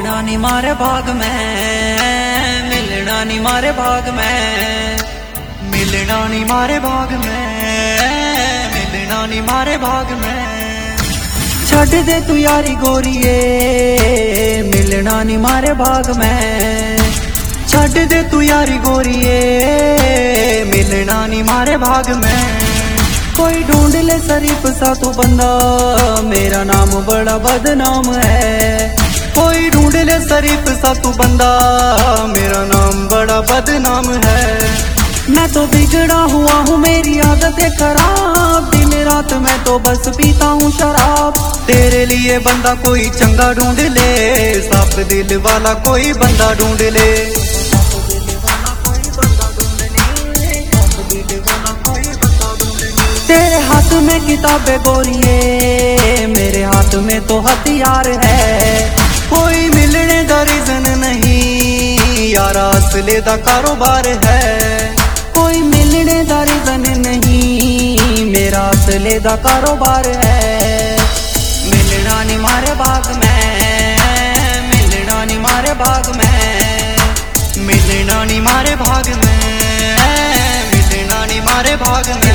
मिलना नी मारे भाग में, मिलना नी मारे भाग में, मिलना नी मारे भाग में, मिलना नी मारे भाग में। छड़ दे तू यारी गोरिए, मिलना नी मारे भाग में। छड़ दे तू यारी गोरिए, मिलना नी मारे भाग में। कोई ढूंढ ले शरीफ सा तू बंदा, मेरा नाम बड़ा बदनाम है। कोई ढूंढ ले शरीफ सा तू बंदा, मेरा नाम बड़ा बदनाम है। मैं तो बिगड़ा हुआ हूँ, मेरी आदत है खराब। दिन रात मैं तो बस पीता हूँ शराब। तेरे लिए बंदा कोई चंगा ढूंढ ले, साफ दिल वाला कोई बंदा ढूंढ ले। तेरे हाथ में किताबें गोरिए, मेरे हाथ में तो हथियार है। कोई मिलने दा रीजन नहीं, यार असले दा कारोबार है। कोई मिलने दा रीजन नहीं, मेरा असले दा कारोबार है। मिलना नी मारे भाग में, मिलना नी मारे भाग में, मिलना नी मारे भाग में, मिलना नी मारे भाग में।